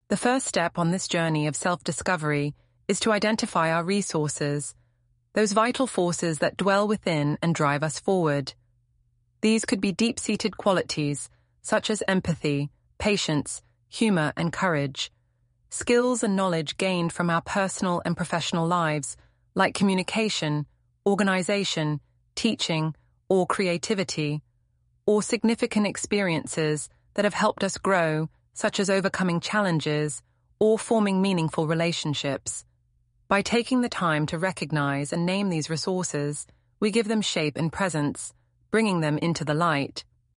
The first step on this journey of self-discovery is to identify our resources, those vital forces that dwell within and drive us forward. These could be deep-seated qualities such as empathy, patience, humor, and courage, skills and knowledge gained from our personal and professional lives, like communication, organization, teaching, or creativity, or significant experiences that have helped us grow, such as overcoming challenges or forming meaningful relationships. By taking the time to recognize and name these resources, we give them shape and presence, bringing them into the light.